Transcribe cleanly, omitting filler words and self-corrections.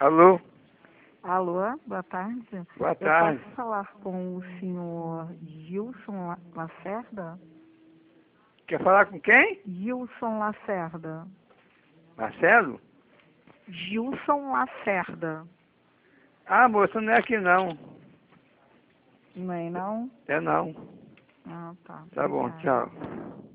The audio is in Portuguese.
Alô? Alô, boa tarde. Boa tarde. Eu posso falar com o senhor Gilson Lacerda? Quer falar com quem? Gilson Lacerda. Marcelo? Gilson Lacerda. Ah, moça, não é aqui não. Não é não? É não. Ah, tá. Tá bom, Obrigada. tchau.